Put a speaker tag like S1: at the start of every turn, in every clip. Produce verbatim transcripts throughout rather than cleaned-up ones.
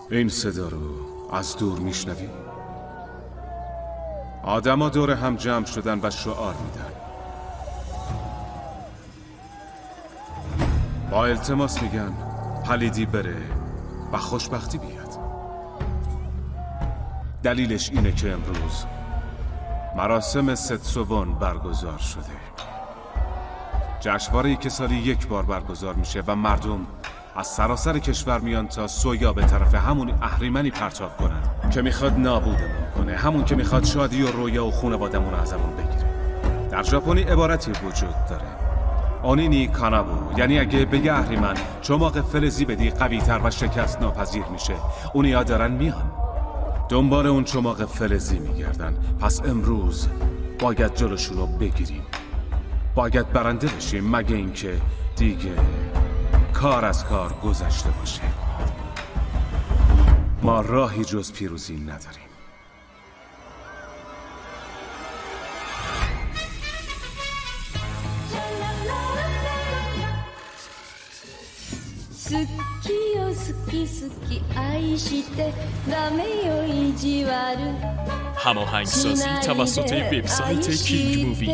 S1: این صدا رو از دور میشنوی؟ آدما دور هم جمع شدن و شعار میدن. با التماس میگن پلیدی بره و خوشبختی بیاد. دلیلش اینه که امروز مراسم ستسوبون برگزار شده. جشنواره‌ای که سالی یک بار برگزار میشه و مردم از سراسر کشور میان تا سویا به طرف همون اهریمنی پرتاب کنن که میخواد نابودمون کنه، همون که میخواد شادی و رویا و خانوادمون رو ازمون بگیره. در ژاپنی عبارتی وجود داره، اونینی کانابو، یعنی اگه بگه اهریمن چماق فلزی بدی قوی تر و شکست ناپذیر میشه، اونیا دارن میان دنبال اون چماق فلزی میگردن. پس امروز باید جلوشون رو بگیریم، باید برنده بشیم، مگه اینکه دیگه کار از کار گذشته باشه. ما راهی جز پیروزی نداریم.
S2: هماهنگسازی توسط وبسایت کینگ مووی.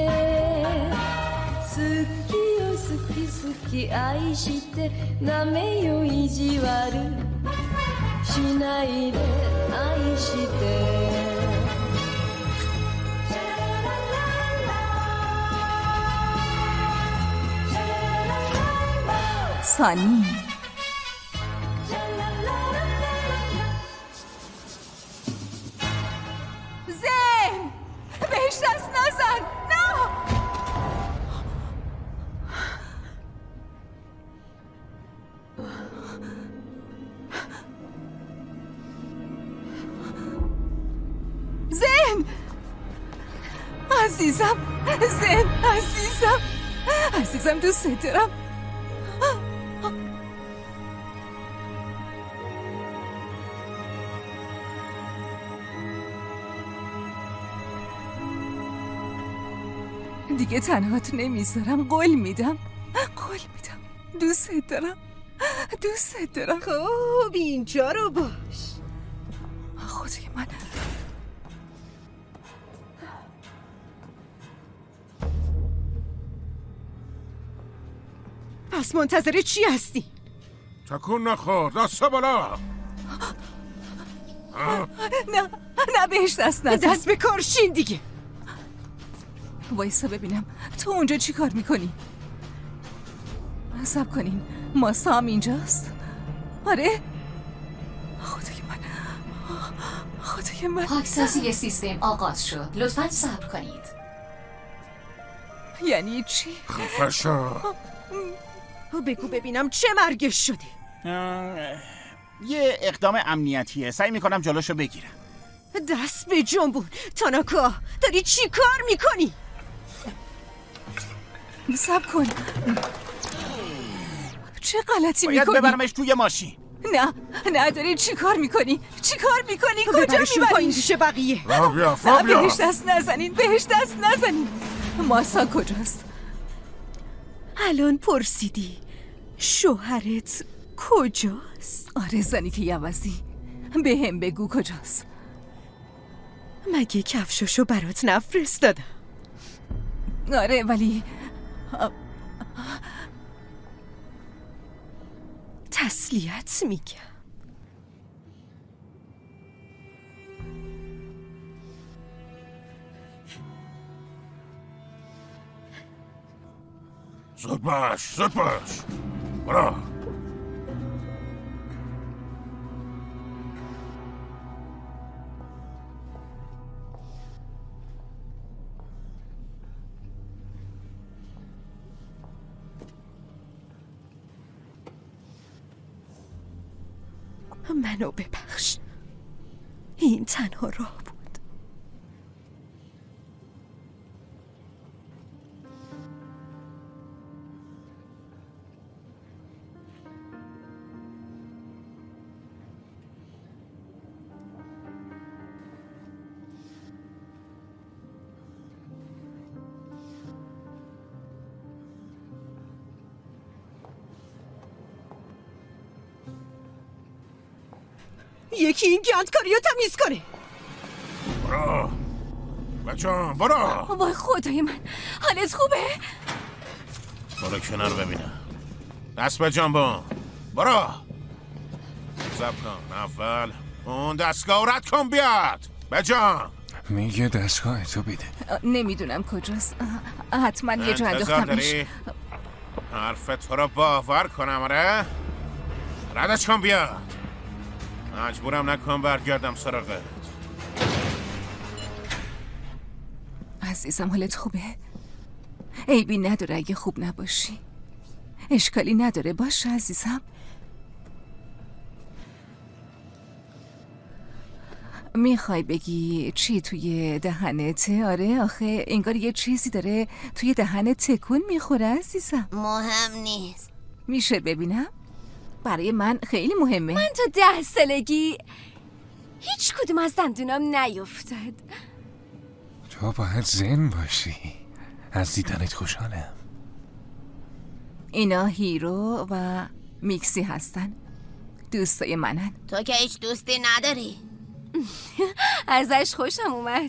S3: سانی زن بهش دست نزن. نه زن عزیزم، زن عزیزم، عزیزم دوست دارم. دیگه تنهات نمیذارم، قول میدم، قول میدم. دوست دارم، دوست دارم.
S4: خب اینجا رو باش.
S3: خدای من.
S4: پس منتظر چی هستی؟
S5: تکون نخور، دست بالا.
S3: نه نه بهش دست نزن.
S4: دست به کارشین دیگه.
S3: وایسا ببینم تو اونجا چی کار میکنی؟ حساب کنین ماسا هم اینجاست؟ آره؟ خدای من، خدای من.
S6: پاکسازی سیستم آغاز شد، لطفاً صبر کنید.
S3: یعنی چی؟
S5: خفه شو.
S4: بگو ببینم چه مرگش شدی؟
S7: یه اقدام امنیتیه، سعی میکنم جلوشو بگیرم.
S4: دست به جنبون. تاناکا داری چی کار میکنی؟
S3: صبر کن. چه غلطی
S7: باید
S3: میکنی؟
S7: ببرمش توی ماشین.
S3: نه نه داری چی کار میکنی؟ چی کار میکنی؟ کجا
S4: ببرشون پایین
S3: میبریش؟
S4: پیش بقیه.
S5: فابیا فابیا
S3: بهش دست نزنین، بهش دست نزنین. ماسا کجاست؟
S4: الان پرسیدی شوهرت کجاست؟
S3: آره زنی که یوازی، به هم بگو کجاست.
S4: مگه کفشاشو برات نفرستادم؟
S3: آره ولی
S4: تسلیت میگم.
S5: زود باش، زود باش. برا.
S4: منو ببخش، این تنها راه بود. یکی این گندکاری رو تمیز کنه.
S5: برو بچه‌ها برو.
S3: وای خدای من، حالت خوبه؟
S5: برو کنار ببینم. دست به جنبون. برو. زب کن. اول اون دستگاه رد کن بیاد. بجان.
S1: میگه دستگاه تو بیده.
S3: نمیدونم کجاست. حتما یه جا
S5: انتظار
S3: انداختمش.
S5: داری؟ حرف تو رو باور کنم آره؟ ردش کن بیاد. مجبورم نکن برگردم سراغت.
S3: عزیزم حالت خوبه؟ عیبی نداره اگه خوب نباشی. اشکالی نداره باشه عزیزم. میخوای بگی چی توی دهنته؟ آره آخه انگار یه چیزی داره توی دهنت تکون میخوره عزیزم.
S8: مهم نیست.
S3: میشه ببینم؟ برای من خیلی مهمه.
S9: من تا ده سالگی هیچ کدوم از دندونام نیفتاد.
S1: تو باید زن باشی. از دیدنت خوشحالم.
S3: اینا هیرو و میکسی هستن، دوستای منن.
S8: تو که هیچ دوستی نداری.
S9: ازش خوشم اومد.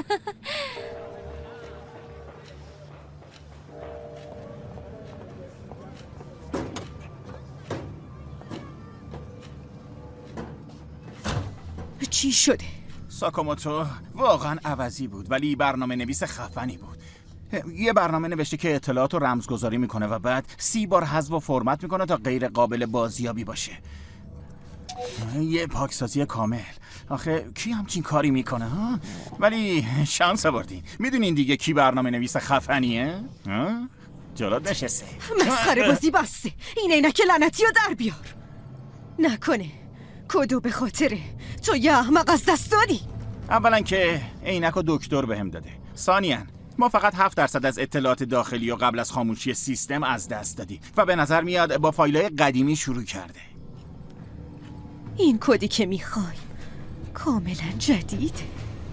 S4: چی شده؟
S7: ساکاموتو واقعا عوضی بود ولی برنامه نویس خفنی بود. یه برنامه نوشته که اطلاعات رو رمزگذاری میکنه و بعد سی بار حذف و فرمت میکنه تا غیر قابل بازیابی باشه. یه پاکسازی کامل. آخه کی همچین کاری میکنه ها؟ ولی شانس آوردین. میدونین دیگه کی برنامه نویس خفنیه؟ ها؟ جلوت نشسته.
S4: مسخره بازی بسته. این عینک لعنتی رو در بیار. نکنه کدو به خاطره تو یه احمق از دست دادی.
S7: اولا که عینک و دکتر بهم داده. ثانیاً ما فقط هفت درصد از اطلاعات داخلی و قبل از خاموشی سیستم از دست دادی و به نظر میاد با فایل‌های قدیمی شروع کرده.
S4: این کدی که میخوای کاملا جدیده.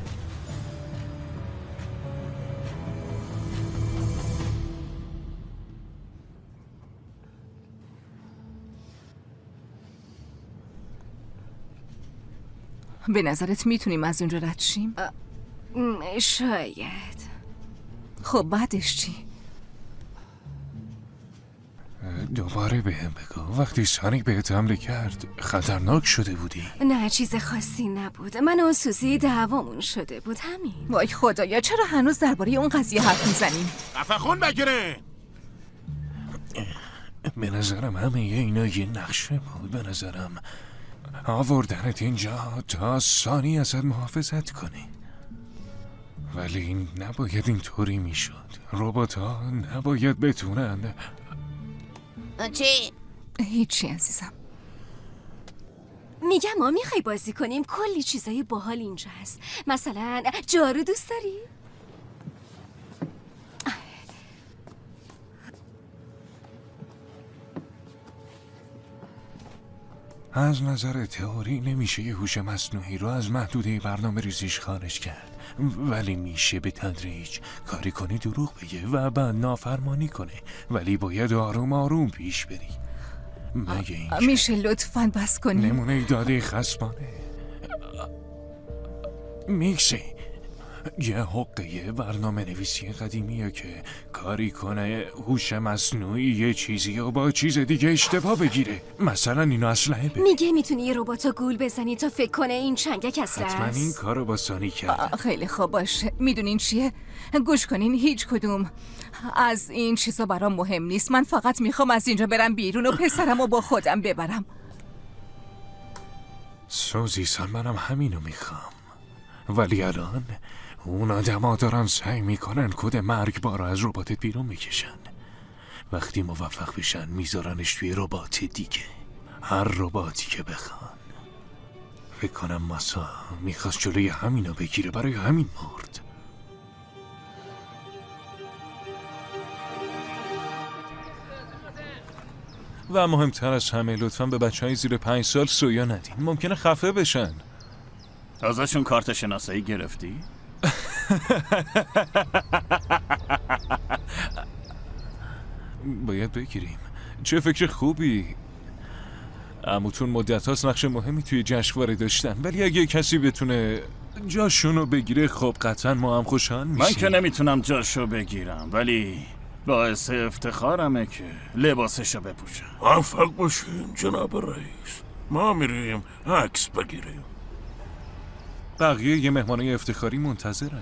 S3: به نظرت میتونیم از اونجا رد شیم؟
S9: شاید.
S3: خب بعدش چی؟
S1: دوباره بهم بگو وقتی سانیک بهت حمله کرد خطرناک شده بودی؟
S9: نه چیز خاصی نبود. من و سوزی دعوامون شده بود همین.
S3: وای خدایا چرا هنوز درباره اون قضیه حرف میزنیم؟
S5: قفه خون بگیرین.
S1: به نظرم همه اینا یه نقشه بود. به نظرم آوردنت اینجا تا سانی ازت محافظت کنی. ولی این نباید اینطوری میشد. ربات ها نباید بتونن.
S8: چی؟
S3: هیچی عزیزم.
S9: میگم ما میخوای بازی کنیم؟ کلی چیزای باحال اینجا هست. مثلا جارو دوست داری؟
S1: از نظر تئوری نمیشه یه هوش مصنوعی رو از محدوده برنامه ریزیش خارج کرد، ولی میشه به تدریج کاری کنی دروغ بگه و بعد نافرمانی کنه، ولی باید آروم آروم پیش بری. مگه اینکه
S3: میشه لطفاً بس کنی؟
S1: نمونه داده خصمانه. میکسی یه حقه برنامه نویسی قدیمیه که کاری کنه هوش مصنوعی یه چیزی یا با چیز دیگه اشتباه بگیره. مثلا اینو اسلحه بگیر.
S9: میگه میتونی یه رباتو گول بزنی تا فکر کنه این چنگک اسلحه است.
S1: حتما این کارو با سانی کرد.
S3: خیلی خوب باشه. میدونین چیه؟ گوش کنین، هیچ کدوم از این چیزا برام مهم نیست. من فقط میخوام از اینجا برم بیرون و پسرمو با خودم ببرم.
S1: سوزی سان منم همینو میخوام، ولی الان اون آدم ها دارن سعی میکنن کد مرگبار رو از رباتت بیرون میکشن. وقتی موفق بشن میذارنش توی ربات دیگه، هر رباتی که بخوان. فکر کنم ماسا میخواست جلوی همینو بگیره، برای همین مرد. و مهمتر از همه لطفاً به بچه های زیر پنج سال سویا ندین، ممکنه خفه بشن.
S7: ازشون کارت شناسایی گرفتی؟
S1: باید بگیریم. چه فکر خوبی.
S2: عموتون مدت هاست نقش مهمی توی جشنواره داشتن، ولی اگه کسی بتونه جاشونو بگیره خب قطعا ما هم خوشحال میشیم.
S7: من که نمیتونم جاشو بگیرم، ولی باعث افتخارمه که لباسشو بپوشم.
S5: موفق باشین جناب رئیس. ما میریم عکس بگیریم.
S2: بقیه یه مهمانای افتخاری منتظرن.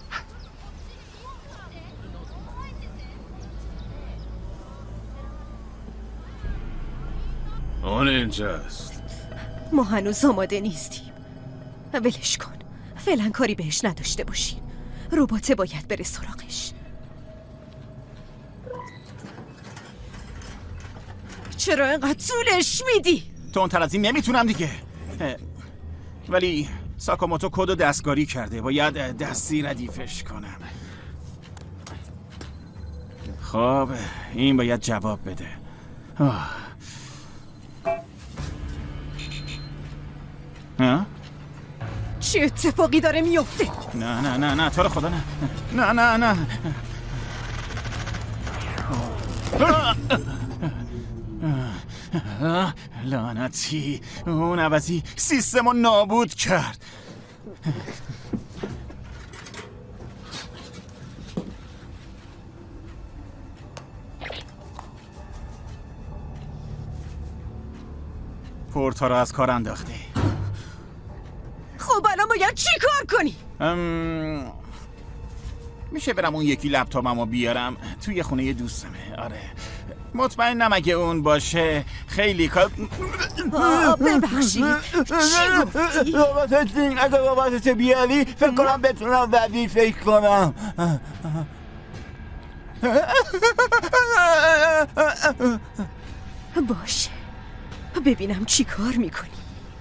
S1: اون اینجاست.
S4: ما هنوز آماده نیستیم. ولش کن، فعلا کاری بهش نداشته باشین. رباته باید بره سراغش. چرا اینقدر طولش میدی؟
S7: تندتر از این نمیتونم دیگه. ولی ساکاموتو کد و دستکاری کرده، باید دستی ردیفش کنم. خب این باید جواب بده. آه. ها؟
S4: چه اتفاقی داره میفته؟
S7: نه نه نه نه تو رو خدا نه نه نه نه لعنتی، اون عوضی سیستم رو نابود کرد. پورتا رو از کار انداخته.
S4: خب الان باید چی کار کنی؟
S7: ام... میشه برم اون یکی لپتاپمو بیارم توی خونه دوستمه. آره مطمئنم اگه اون باشه خیلی کار.
S4: ببخشید چی گفتی؟
S10: اگه باباتت بیاری فکر کنم بتونم بعدی فکر کنم.
S4: باشه ببینم چی کار میکنی.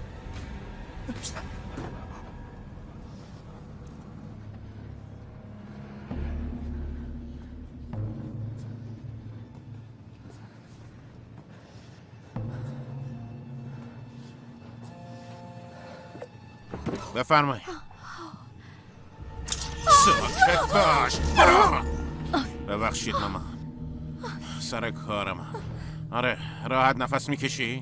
S5: بفرمایید. ساکت باش. ببخشید مامان، سر کارم. آره راحت نفس میکشی؟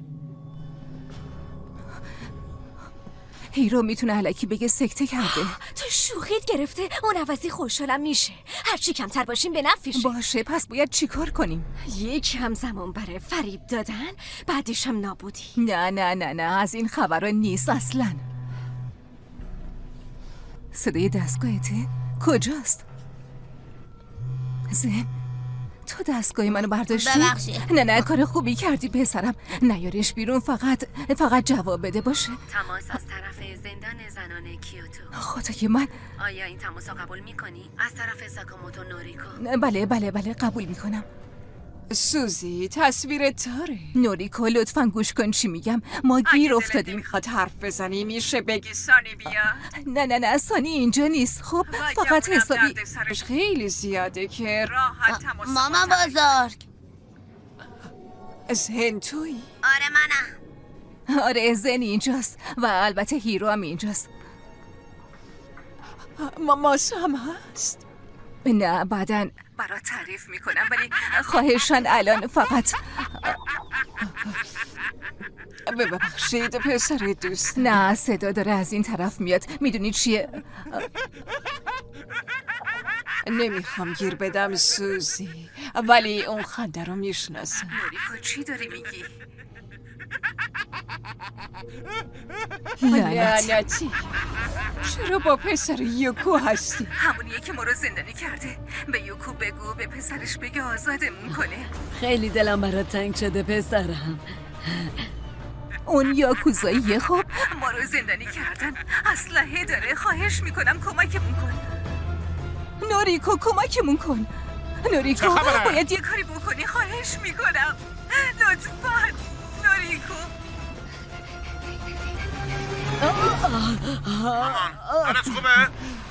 S3: هیرو میتونه الکی بگه سکته کرده.
S9: تو شوخیت گرفته. اون عوضی خوشحالم میشه. هرچی کمتر باشیم به نفعشه.
S3: باشه پس باید چی کار کنیم؟
S9: یک هم زمان بره فریب دادن، بعدش هم نابودی.
S3: نه نه نه نه از این خبرها نیست اصلا. صدای دستگاهته؟ کجاست؟ زن تو دستگاه منو برداشتی؟
S8: ببخشید.
S3: نه نه کار خوبی کردی پسرم. نیارش بیرون، فقط فقط جواب بده باشه.
S11: تماس از طرف زندان زنان کیوتو.
S3: خدای من.
S11: آیا این تماس رو قبول میکنی؟ از طرف ساکاموتو نوریکو.
S3: بله بله بله قبول میکنم.
S4: سوزی تصویر تاره.
S3: نوریکو لطفاً گوش کن چی میگم. ما گیر افتادیم.
S4: میخواد حرف بزنی میشه بگی سانی بیا.
S3: نه نه نه سانی اینجا نیست. خب فقط حسابی
S4: خیلی زیاده که راحت تماس.
S8: ماما بزرگ.
S4: زن تویی؟
S8: آره منم.
S3: آره زن اینجاست و البته هیرو هم اینجاست.
S4: ماسا هم هست؟
S3: نه بعدن برات تعریف میکنم، ولی خواهشان الان فقط.
S4: ببخشید پسر دوست.
S3: نه صدا داره از این طرف میاد. میدونی چیه؟
S4: نمیخوام گیر بدم سوزی، ولی اون خنده رو میشناسم.
S3: نوریکو چی داری میگی؟
S4: لعنتی. چرا با پسر یوکو هستی؟
S3: همونیه که ما رو زندانی کرده. به یوکو بگو به پسرش بگه آزادمون کنه.
S11: خیلی دلم برات تنگ شده پسرم.
S3: اون یاکوزاییه. خب ما رو زندانی کردن، اسلحه داره. خواهش میکنم کمکمون کن. نوریکو کمکمون کن. نوریکو باید یه کاری بکنی. خواهش میکنم لطفاً نوریکو.
S5: حالت خوبه؟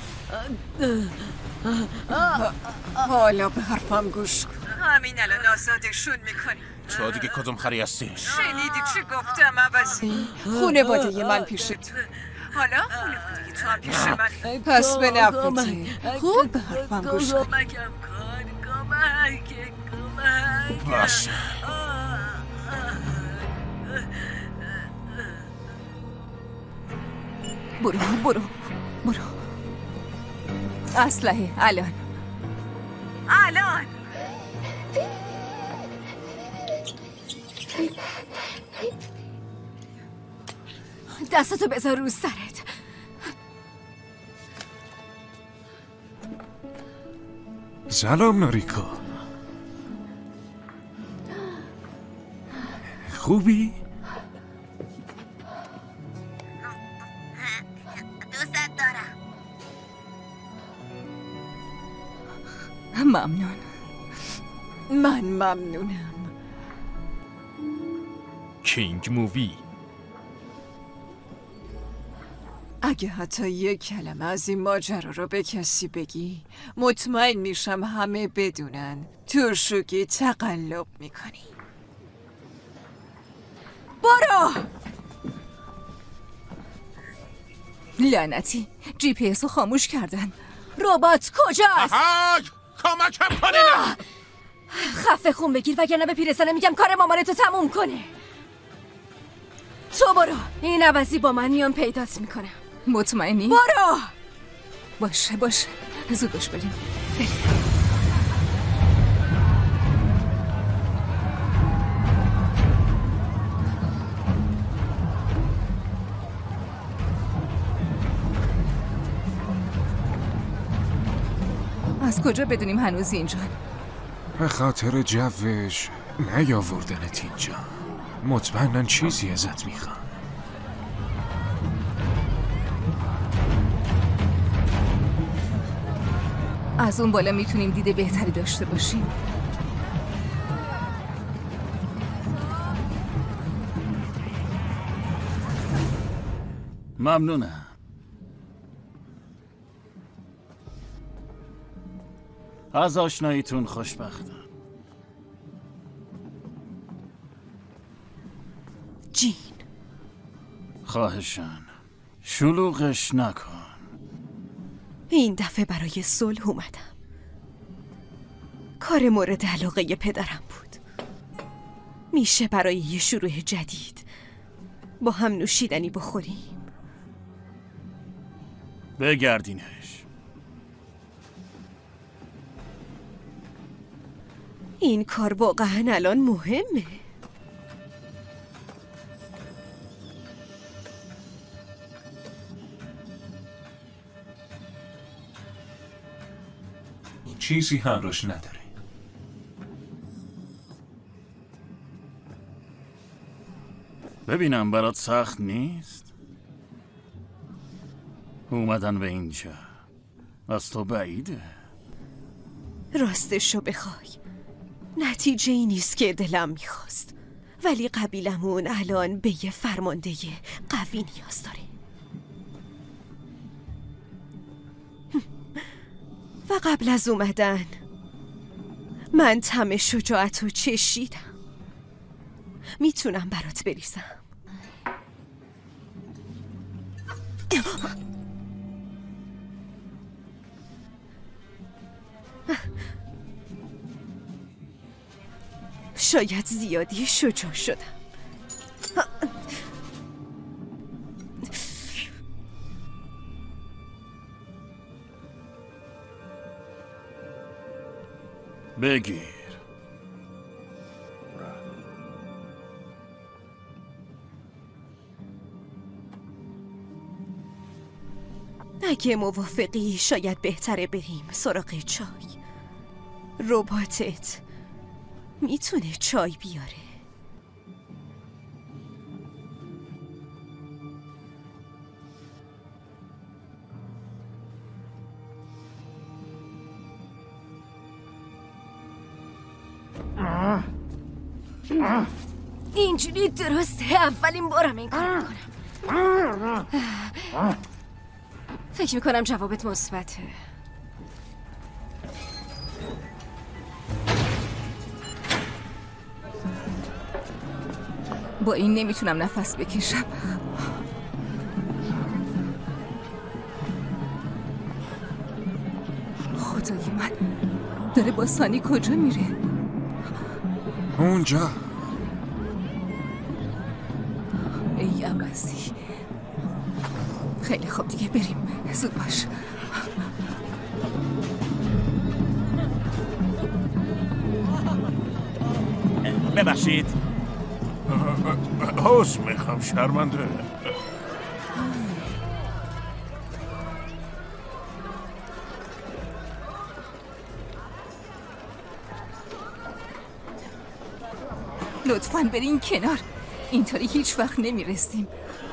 S4: حالا به حرفم گوش کن.
S3: همین الان آزادشون میکنی.
S5: تو دیگه کدوم خری هستی؟
S3: شنیدی چی گفتم عوضی؟
S4: خونواده من پیش تو.
S3: حالا خونواده تو هم پیش من.
S4: پس به نفته. خوب به حرفم گوش کن.
S11: کمکم کن. کمک. کمک.
S5: バッシュ
S11: کمک.
S5: バッシュ
S11: کمک.
S5: バッシュ
S11: کمک.
S3: برو برو برو. اسلحه الان الان.
S9: دستتو بذار رو سرت.
S2: سلام نوریکو. خوبی؟
S8: دوستت دارم.
S3: ممنون. من ممنونم.
S12: کینگ مووی.
S3: اگه حتی یک کلمه از این ماجرا رو به کسی بگی مطمئن میشم همه بدونن تورشوگی تقلب میکنی. برو! لعنتی جی پی اس رو خاموش کردن. ربات کجاست؟
S5: آهای! کمکم کنین!
S9: خفه خون بگیر وگرنه به پیرزنه میگم کار مامانتو تموم کنه. تو برو. این عوضی با من میان پیدات میکنم.
S3: مطمئنی؟
S9: برو!
S3: باشه باشه زود باش بریم. بریم. از کجا بدونیم هنوز اینجا؟
S2: به خاطر جوش نیاوردنت اینجا. مطمئناً چیزی ازت میخوان.
S3: از اون بالا میتونیم دیده بهتری داشته باشیم.
S7: ممنونم. از آشناییتون خوشبختم.
S4: جین،
S7: خواهشان شلوغش نکن.
S4: این دفعه برای صلح اومدم. کار مورد علاقه پدرم بود. میشه برای یه شروع جدید با هم نوشیدنی بخوریم؟
S7: بگردینش.
S4: این کار واقعا الان مهمه.
S2: چیزی همراش نداره.
S7: ببینم برات سخت نیست؟ اومدن به اینجا از تو بعیده.
S4: راستشو بخوای نتیجه ای نیست که دلم میخواست، ولی قبیلمون الان به یه فرمانده قوی نیاز داره و قبل از اومدن من طعم شجاعت رو چشیدم. میتونم برات بریزم. شاید زیادی شجاع شدم.
S7: بگیر.
S4: اگه موافقی شاید بهتره بریم سراغ چای. رباتت میتونه چای بیاره.
S9: اینجوری درسته. اولین بارم این کار میکنم. فکر میکنم جوابت مثبته.
S3: با این نمیتونم نفس بکشم. خدای من، داره با سانی کجا میره؟
S2: اونجا.
S3: ای عوضی، خیلی خوب دیگه بریم. زود باش.
S7: ببخشید.
S5: حوض میخوام، شرمنده.
S3: لطفاً برین کنار. اینطوری هیچ وقت نمیرسیم.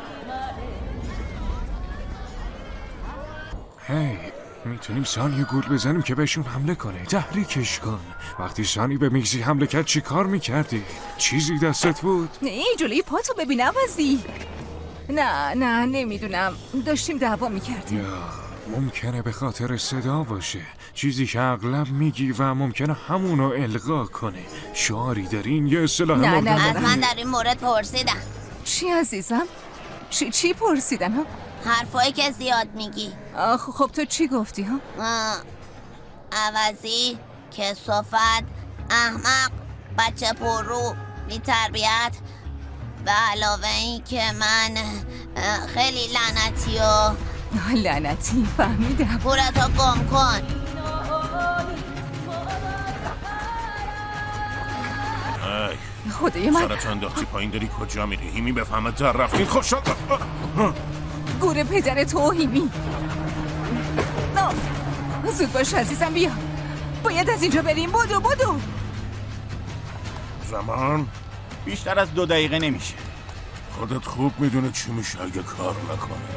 S2: هی میتونیم سانی گول بزنیم که بهشون حمله کنه. تحریکش کن. وقتی سانی به میگزی حمله کرد چی کار میکردی؟ چیزی دستت بود؟
S3: نه جلوی پاتو ببین عوضی. نه نه نمیدونم، داشتیم دعوا میکردیم.
S2: یا ممکنه به خاطر صدا باشه، چیزی که اغلب میگی و ممکنه همونو القا کنه. شعاری دارین یا اصطلاح
S3: نه
S2: مورد؟
S3: نه
S8: از من در این مورد پرسیدن.
S3: چی عزیزم؟ چی چی پرسیدن ها؟
S8: حرفایی که زیاد میگی.
S3: آخ خب تو چی گفتی ها؟
S8: عوضی، کثافت، احمق، بچه پررو، بی تربیت، به علاوه این که من خیلی لعنتی و
S3: لعنتی. فهمیدم.
S8: پورتو گم کن.
S5: ای
S3: خدای من،
S5: سرت انداختی پایین، داری کجا میری؟ هیمی بفهمه در رفتین خوش شد.
S3: گور پدر تو هیمی. زود باش عزیزم، بیا باید از اینجا بریم. بدو بدو.
S5: زمان
S7: بیشتر از دو دقیقه نمیشه.
S5: خودت خوب میدونه چی میشه اگه کار نکنه.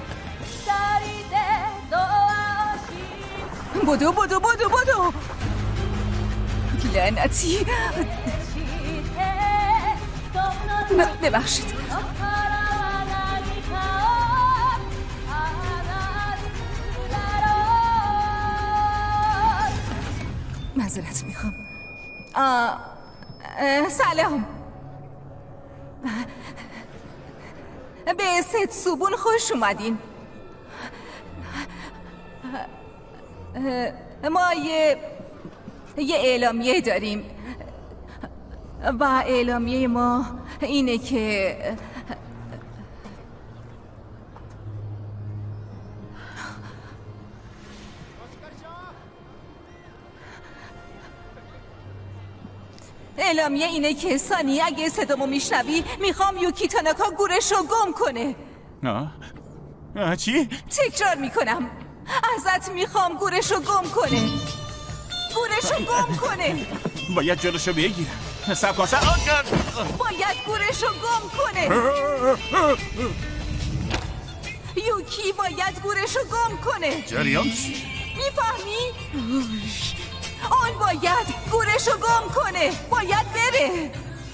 S3: بدو بدو بدو بدو. لعنتی. ببخشید. معذرت میخوام. سلام. به ست سوبون خوش اومدین. ما یه یه اعلامیه داریم و اعلامیه ما اینه که اعلامیه اینه که سانی اگه صدامو میشنوی میخوام یوکی تاناکا گورش رو گم کنه.
S7: آه چی؟
S3: تکرار میکنم، ازت میخوام گورش رو گم کنه. گورش رو گم کنه.
S7: باید جلوشو بگیرم. سب کن سب
S3: باید گورش رو گم کنه. یوکی باید گورش رو گم کنه.
S5: جریان چی؟
S3: میفهمی؟ اون باید گورش رو گم کنه. باید بره.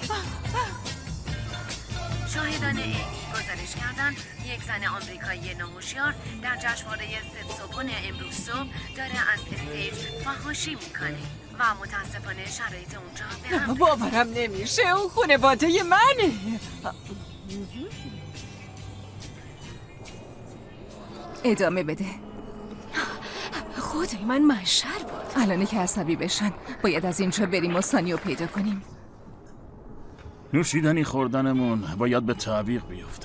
S11: شاهدان ایمی گزارش کردن یک زن آمریکایی ناهوشیار در جشنواره ستسوبون امروز صبح داره از استیج فحاشی میکنه و متاسفانه شرایط اونجا به هم
S4: باورم نمیشه، اون خانواده منه.
S3: ادامه بده.
S4: خدای من محشر بود.
S3: الانه که عصبی بشن باید از اینجا بریم و سانیو پیدا کنیم.
S7: نوشیدنی خوردنمون باید به تعویق بیفته.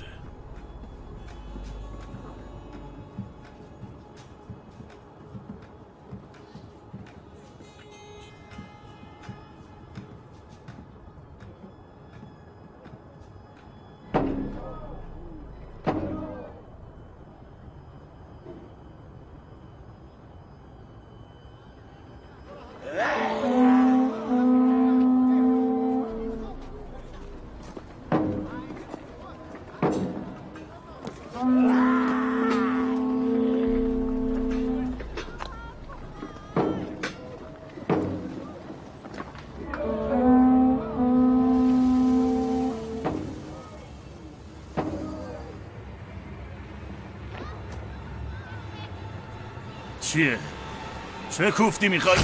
S7: چیه؟ چه کوفتی میخوای؟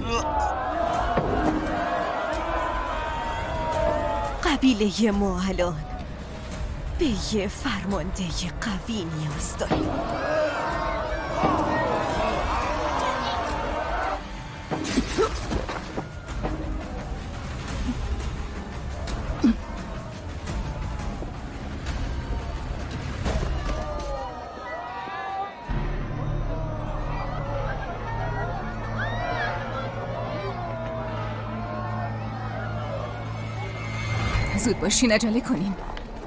S4: قبیله ما الان به یه فرمانده قوی نیاز داریم.
S3: زود باشین، عجله کنیم.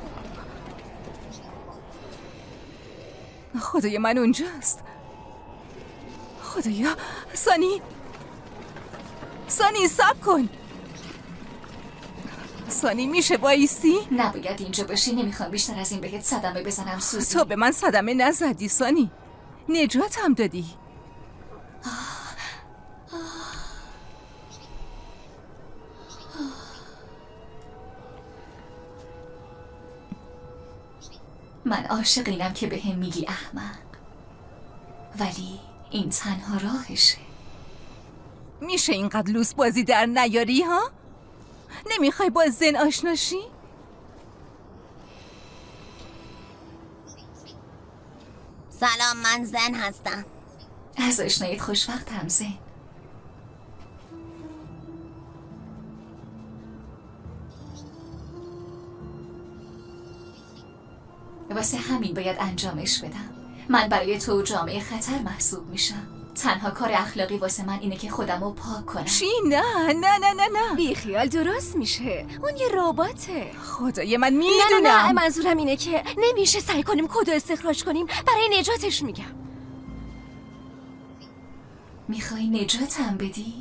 S3: خدای من اونجاست. خدایا، سانی سانی صبر کن. سانی میشه بایستی؟
S6: نباید اینجا باشی، نمیخوام بیشتر از این بهت صدمه بزنم سوزی.
S3: تو به من صدمه نزدی سانی، نجات هم دادی.
S6: آه. آه. آه. من عاشق اینم که به هم میگی احمق، ولی این تنها راهشه.
S3: میشه اینقدر لوس بازی در نیاری ها؟ نمیخوای با زن آشناشی؟
S8: سلام، من زن هستم.
S6: از آشنایت خوشوقتم زن. واسه همین باید انجامش بدم. من برای تو جامعه خطر محسوب میشم. تنها کار اخلاقی واسه من اینه که خودم رو پاک کنم.
S3: چی؟ نه نه نه نه نه
S9: بی خیال، درست میشه. اون یه رباته.
S3: خدای من میدونم.
S9: نه نه نه منظورم اینه که نمیشه سعی کنیم کدو استخراج کنیم برای نجاتش. میگم
S6: میخوای نجاتم بدی؟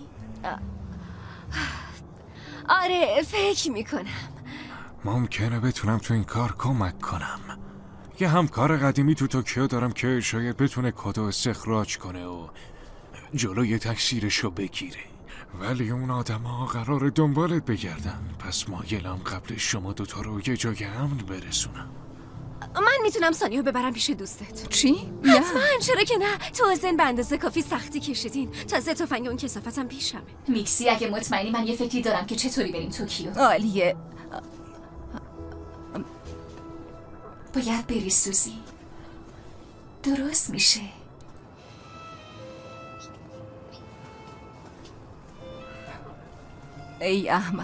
S9: آره فکر میکنم
S2: ممکنه بتونم تو این کار کمک کنم. یه همکار قدیمی تو توکیو دارم که شاید بتونه کدو استخراج کنه و جلوی تکثیرشو بگیره، ولی اون آدم ها قرار دنبالت بگردن. پس مایلم قبل شما دوتا رو یه جای امن برسونم.
S9: من میتونم سانیو ببرم پیش دوستت.
S3: چی؟
S9: حتما، چرا که نه. تو زن به اندازه کافی سختی کشیدین. تازه تفنگ اون کثافتم پیشمه.
S6: میکسی، اگه مطمئنی من یه فکری دارم که چطوری بریم توکیو.
S3: عالیه.
S6: باید بری سوزی، درست میشه.
S3: ای احمق.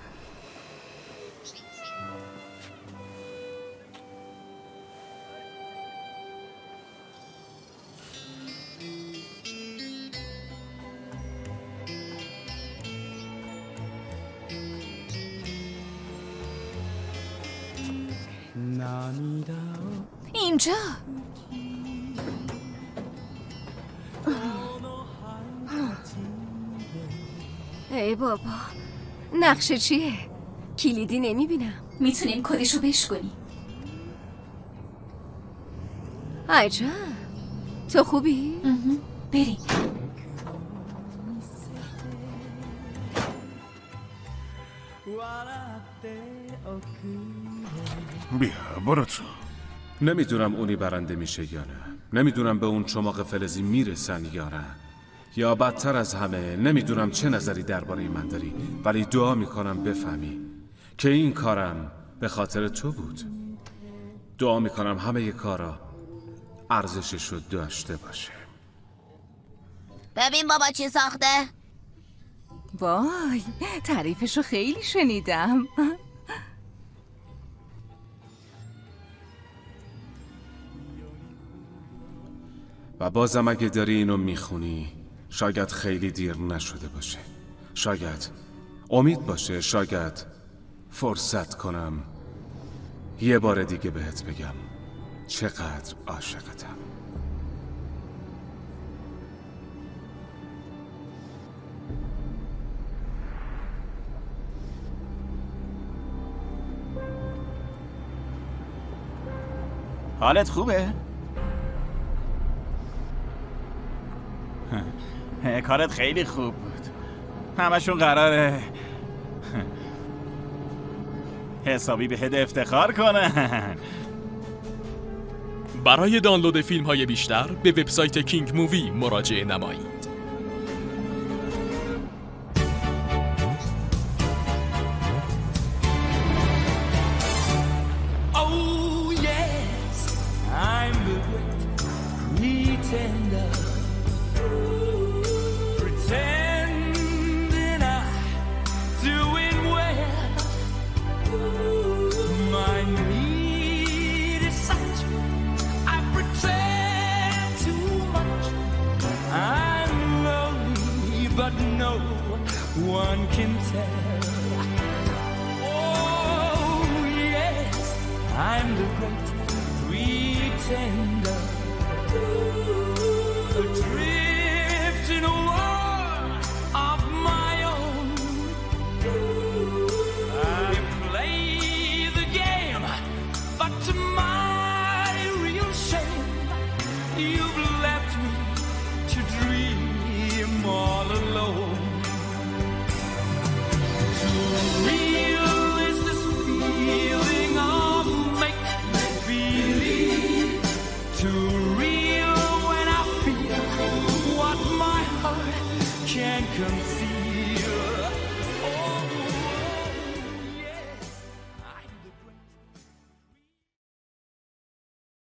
S3: اینجا
S9: ای بابا، نقشه چیه؟ کلیدی نمیبینم.
S6: میتونیم کدشو بشکنیم.
S9: عجب، تو خوبی؟
S6: بریم.
S5: بیا برو تو.
S1: نمیدونم اونی برنده میشه یا نه. نمیدونم به اون چماق فلزی میرسن یا نه، یا بدتر از همه نمیدونم چه نظری درباره من داری، ولی دعا میکنم بفهمی که این کارم به خاطر تو بود. دعا میکنم همه ی کارا ارزشش رو داشته باشه.
S8: ببین بابا چی ساخته؟
S3: وای، تعریفشو خیلی شنیدم.
S1: و بازم اگه داری اینو میخونی شاید خیلی دیر نشده باشه، شاید امید باشه، شاید فرصت کنم یه بار دیگه بهت بگم چقدر عاشقتم.
S7: حالت خوبه؟ کارت خیلی خوب بود. همشون قراره حسابی بهت افتخار کنن.
S12: برای دانلود فیلم های بیشتر به وبسایت کینگ مووی مراجعه نمایید.